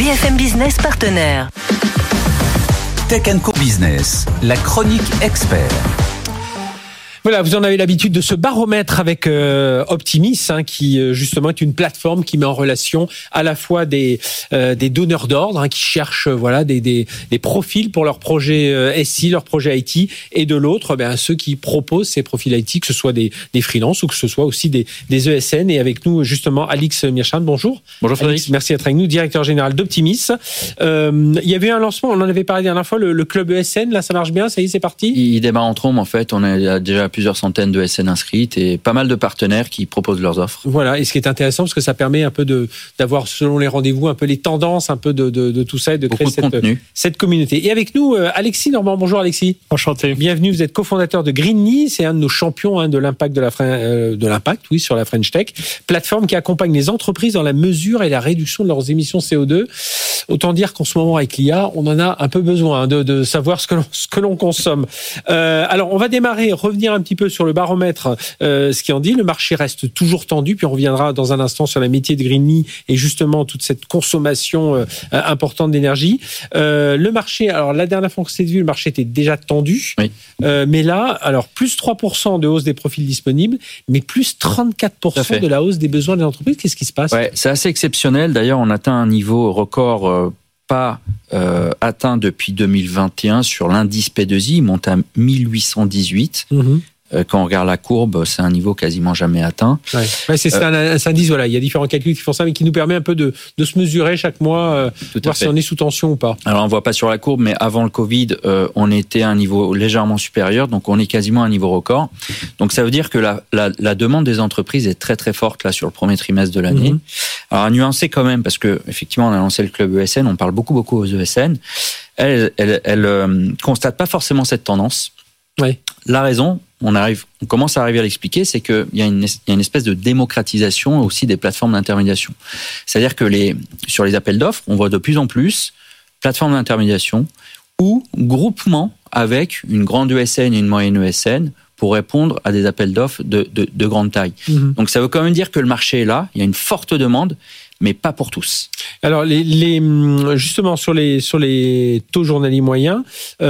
BFM Business partenaire. Tech & Co Business, la chronique expert. Voilà, vous en avez l'habitude de ce baromètre avec Optimis, qui justement est une plateforme qui met en relation à la fois des donneurs d'ordre qui cherchent des profils pour leur projet SI, leur projet IT, et de l'autre ceux qui proposent ces profils IT, que ce soit des freelances ou que ce soit aussi des ESN. Et avec nous justement Alix Mirchan, bonjour. Bonjour Frédéric. Alix, merci d'être avec nous, directeur général d'Optimis. Il y avait un lancement, on en avait parlé la dernière fois, le club ESN, là ça marche bien, ça y est, c'est parti. Il démarre en trombe en fait, on a déjà plusieurs centaines de SN inscrites et pas mal de partenaires qui proposent leurs offres. Voilà, et ce qui est intéressant, parce que ça permet un peu d'avoir, selon les rendez-vous, un peu les tendances, un peu de tout ça, et de créer cette communauté. Et avec nous, Alexis Normand. Bonjour Alexis. Enchanté. Bienvenue, vous êtes cofondateur de Greenly, c'est un de nos champions de l'impact sur la French Tech, plateforme qui accompagne les entreprises dans la mesure et la réduction de leurs émissions CO2. Autant dire qu'en ce moment, avec l'IA, on en a un peu besoin de savoir ce que l'on consomme. Alors, on va revenir un petit peu sur le baromètre, ce qui en dit. Le marché reste toujours tendu, puis on reviendra dans un instant sur les métiers de Greenly et justement toute cette consommation importante d'énergie. Le marché, alors la dernière fois qu'on s'est vu, le marché était déjà tendu, oui. Mais là, alors plus 3% de hausse des profils disponibles, mais plus 34% de la hausse des besoins des entreprises. Qu'est-ce qui se passe ? Ouais, c'est assez exceptionnel. D'ailleurs, on atteint un niveau record pas atteint depuis 2021 sur l'indice P2I, il monte à 1818. Quand on regarde la courbe, c'est un niveau quasiment jamais atteint. Ouais, c'est un indice, voilà. Il y a différents calculs qui font ça, mais qui nous permet un peu de se mesurer chaque mois, voir si on est sous tension ou pas. Alors, on voit pas sur la courbe, mais avant le Covid, on était à un niveau légèrement supérieur, donc on est quasiment à un niveau record. Donc, ça veut dire que la demande des entreprises est très très forte là sur le premier trimestre de l'année. Alors, à nuancer quand même, parce que effectivement, on a lancé le club ESN, on parle beaucoup aux ESN. Elles constatent pas forcément cette tendance. Oui. La raison, on commence à arriver à l'expliquer, c'est qu'il y a une espèce de démocratisation aussi des plateformes d'intermédiation. C'est-à-dire que sur les appels d'offres, on voit de plus en plus plateformes d'intermédiation ou groupements avec une grande ESN et une moyenne ESN pour répondre à des appels d'offres de grande taille. Donc ça veut quand même dire que le marché est là, il y a une forte demande, mais pas pour tous. Alors, justement, sur les taux journaliers moyens,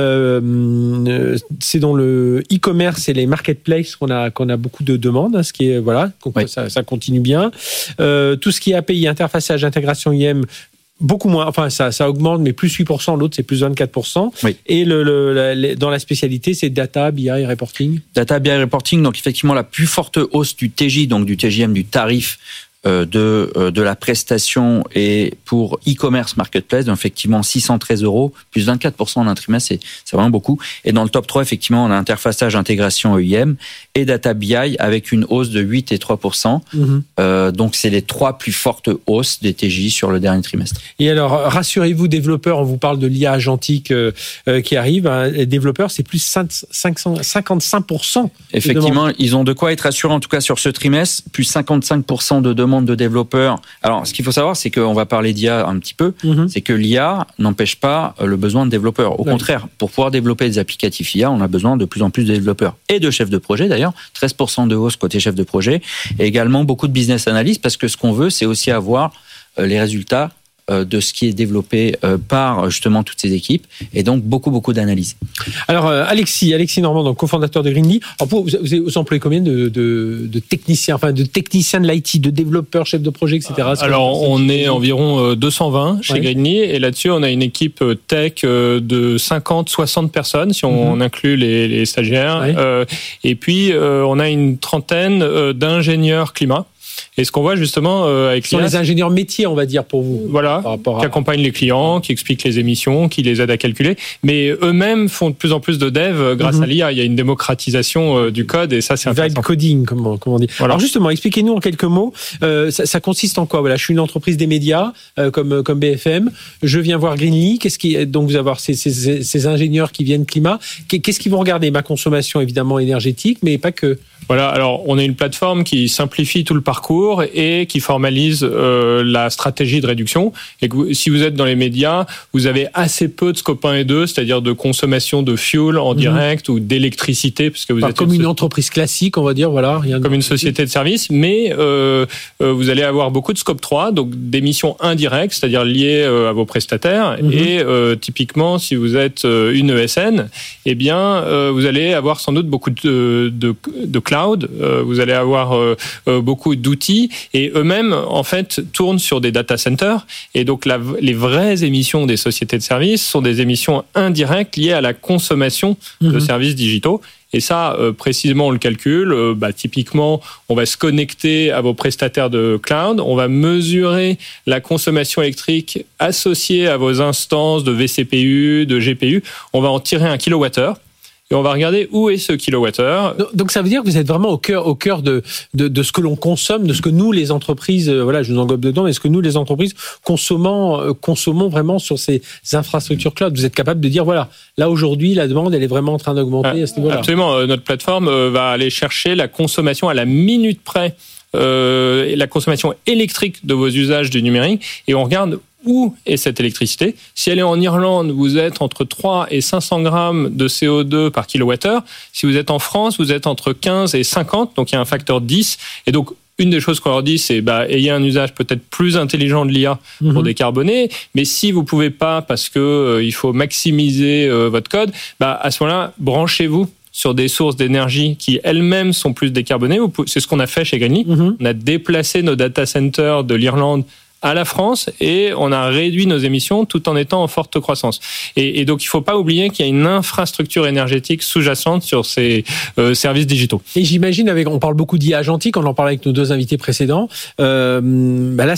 c'est dans le e-commerce et les marketplaces qu'on a beaucoup de demandes, ce qui est, ça continue bien. Tout ce qui est API, interfaçage, intégration IM, beaucoup moins, enfin ça augmente, mais plus 8%, l'autre c'est plus 24%. Oui. Et dans la spécialité, c'est data, BI, reporting. Data, BI, reporting, donc effectivement la plus forte hausse du TJ, donc du TJM, du tarif, de la prestation, et pour e-commerce marketplace, donc effectivement 613 €, plus 24% en un trimestre, c'est vraiment beaucoup. Et dans le top 3, effectivement, on a interfaçage, intégration EIM et data BI avec une hausse de 8 et 3%. Donc c'est les trois plus fortes hausses des TJ sur le dernier trimestre. Et alors, rassurez-vous, développeurs, on vous parle de l'IA agentique qui arrive. Les développeurs, c'est plus 55%. Effectivement, ils ont de quoi être rassurés, en tout cas sur ce trimestre, plus 55% de demandes de développeurs. Alors, ce qu'il faut savoir, c'est qu'on va parler d'IA un petit peu, c'est que l'IA n'empêche pas le besoin de développeurs. Au contraire, pour pouvoir développer des applicatifs IA, on a besoin de plus en plus de développeurs et de chefs de projet d'ailleurs, 13% de hausse côté chef de projet, et également beaucoup de business analysts, parce que ce qu'on veut, c'est aussi avoir les résultats de ce qui est développé par justement toutes ces équipes, et donc beaucoup d'analyses. Alors Alexis Normand, donc cofondateur de Greenly. Alors vous employez combien de techniciens, enfin de techniciens de l'IT, de développeurs, chefs de projet, etc. Alors on est environ 220 chez Greenly, et là-dessus on a une équipe tech de 50-60 personnes si on inclut les stagiaires, et puis on a une trentaine d'ingénieurs climat. Et ce qu'on voit justement avec l'IA, les ingénieurs métiers, on va dire, pour vous. Voilà, qui accompagnent les clients, qui expliquent les émissions, qui les aident à calculer. Mais eux-mêmes font de plus en plus de dev grâce à l'IA. Il y a une démocratisation du code, et ça, c'est intéressant. Vibe coding, comme on dit. Voilà. Alors justement, expliquez-nous en quelques mots, ça consiste en quoi ? Voilà, je suis une entreprise des médias, comme BFM. Je viens voir Greenly. Donc vous avez ces ingénieurs qui viennent climat. Qu'est-ce qu'ils vont regarder ? Ma consommation, évidemment, énergétique, mais pas que. Voilà, alors on est une plateforme qui simplifie tout le parcours. parcours et qui formalise la stratégie de réduction. Et que si vous êtes dans les médias, vous avez assez peu de scope 1 et 2, c'est-à-dire de consommation de fuel en direct ou d'électricité, parce que vous êtes comme une entreprise classique, on va dire, voilà. Comme une société de service, mais vous allez avoir beaucoup de scope 3, donc d'émissions indirectes, c'est-à-dire liées à vos prestataires. Et typiquement, si vous êtes une ESN, eh bien, vous allez avoir sans doute beaucoup de cloud, vous allez avoir beaucoup d'outils, et eux-mêmes, en fait, tournent sur des data centers. Et donc, les vraies émissions des sociétés de services sont des émissions indirectes liées à la consommation de services digitaux. Et ça, précisément, on le calcule. Typiquement, on va se connecter à vos prestataires de cloud. On va mesurer la consommation électrique associée à vos instances de vCPU, de GPU. On va en tirer un kilowattheure. Et on va regarder où est ce kilowattheure. Donc ça veut dire que vous êtes vraiment au cœur de ce que l'on consomme, de ce que nous les entreprises, voilà, je vous englobe dedans, mais ce que nous les entreprises consommons vraiment sur ces infrastructures cloud. Vous êtes capable de dire voilà, là aujourd'hui la demande elle est vraiment en train d'augmenter à ce niveau-là. Absolument, notre plateforme va aller chercher la consommation à la minute près, la consommation électrique de vos usages du numérique, et on regarde où est cette électricité. Si elle est en Irlande, vous êtes entre 3 et 500 grammes de CO2 par kilowattheure. Si vous êtes en France, vous êtes entre 15 et 50, donc il y a un facteur 10. Et donc, une des choses qu'on leur dit, c'est ayez un usage peut-être plus intelligent de l'IA pour décarboner. Mais si vous pouvez pas, parce que il faut maximiser votre code, à ce moment-là, branchez-vous sur des sources d'énergie qui elles-mêmes sont plus décarbonées. C'est ce qu'on a fait chez Greenly. On a déplacé nos data centers de l'Irlande à la France, et on a réduit nos émissions tout en étant en forte croissance. Et donc, il ne faut pas oublier qu'il y a une infrastructure énergétique sous-jacente sur ces services digitaux. Et j'imagine, on parle beaucoup d'IA agentique, on en parlait avec nos deux invités précédents. Là,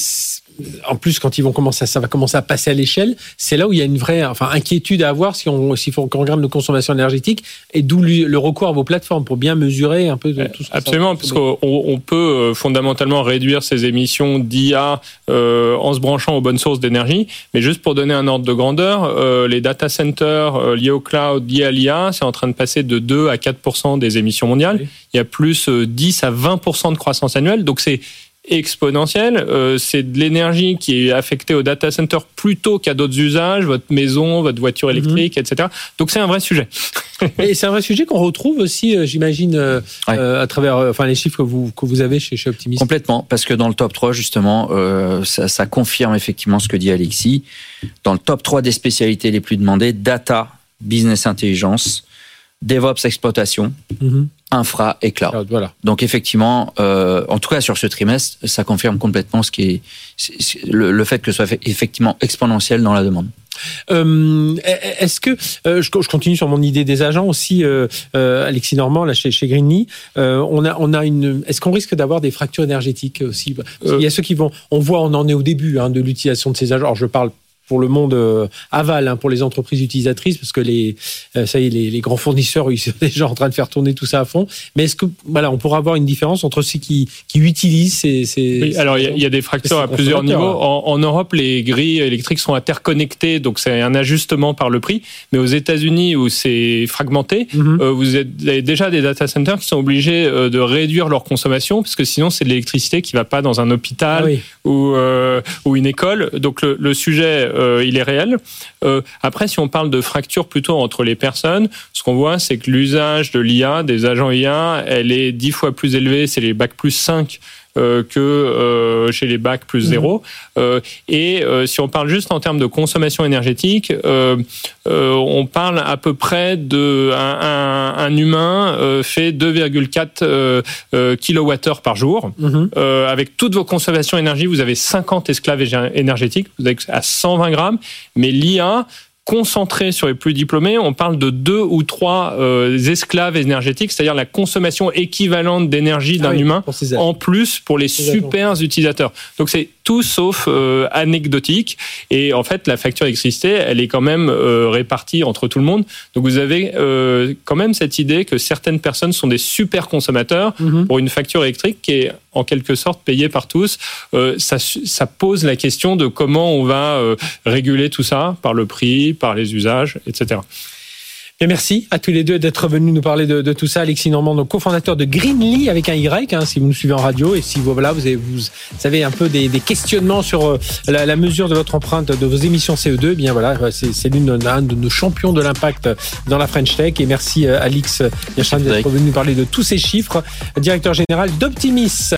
en plus, quand ça va commencer à passer à l'échelle, c'est là où il y a une vraie inquiétude à avoir s'il faut qu'on regarde nos consommations énergétiques, et d'où le recours à vos plateformes pour bien mesurer un peu tout ça. Absolument, parce qu'on peut fondamentalement réduire ces émissions d'IA en se branchant aux bonnes sources d'énergie. Mais juste pour donner un ordre de grandeur, les data centers liés au cloud, liés à l'IA, c'est en train de passer de 2 à 4% des émissions mondiales. Oui. Il y a plus 10 à 20% de croissance annuelle. Donc c'est exponentiel. C'est de l'énergie qui est affectée au data center plutôt qu'à d'autres usages, votre maison, votre voiture électrique, etc. Donc c'est un vrai sujet. Et c'est un vrai sujet qu'on retrouve aussi, j'imagine, à travers les chiffres que vous avez chez Optimism. Complètement, parce que dans le top 3, justement, ça confirme effectivement ce que dit Alexis. Dans le top 3 des spécialités les plus demandées, data, business intelligence, DevOps exploitation, infra et cloud. Voilà. Donc effectivement, en tout cas sur ce trimestre, ça confirme complètement le fait que ce soit effectivement exponentiel dans la demande. Est-ce que je continue sur mon idée des agents aussi, Alexis Normand là chez Greenly, est-ce qu'on risque d'avoir des fractures énergétiques aussi? Il y a ceux qui on en est au début de l'utilisation de ces agents. Alors je parle pour le monde aval, pour les entreprises utilisatrices, parce que les grands fournisseurs, ils sont déjà en train de faire tourner tout ça à fond. Mais est-ce que on pourra avoir une différence entre ceux qui utilisent ces oui, alors il y a des fractures à plusieurs niveaux. En Europe, les grilles électriques sont interconnectées, donc c'est un ajustement par le prix. Mais aux États-Unis, où c'est fragmenté, vous avez déjà des data centers qui sont obligés de réduire leur consommation, parce que sinon c'est de l'électricité qui va pas dans un hôpital ou une école. Donc le sujet il est réel. Après, si on parle de fracture plutôt entre les personnes, ce qu'on voit, c'est que l'usage de l'IA, des agents IA, elle est 10 fois plus élevée, c'est les bac plus 5 que chez les bac plus 0. Et si on parle juste en termes de consommation énergétique, on parle à peu près un humain fait 2,4 kWh par jour. Avec toutes vos consommations énergie, vous avez 50 esclaves énergétiques, vous avez à 120 grammes, mais l'IA concentré sur les plus diplômés, on parle de 2 ou 3 esclaves énergétiques, c'est-à-dire la consommation équivalente d'énergie d'un humain en plus pour les super utilisateurs. Donc c'est tout sauf anecdotique, et en fait la facture d'électricité, elle est quand même répartie entre tout le monde. Donc vous avez quand même cette idée que certaines personnes sont des super consommateurs pour une facture électrique qui est en quelque sorte payée par tous. Ça pose la question de comment on va réguler tout ça par le prix, par les usages, etc. Et merci à tous les deux d'être venus nous parler de tout ça. Alexis Normand, donc cofondateur de Greenly avec un Y, si vous nous suivez en radio, et si vous avez un peu des questionnements sur la mesure de votre empreinte de vos émissions CO2, eh bien voilà, c'est l'un de nos champions de l'impact dans la French Tech. Et merci Alix Yachin d'être venu nous parler de tous ces chiffres, directeur général d'Optimis.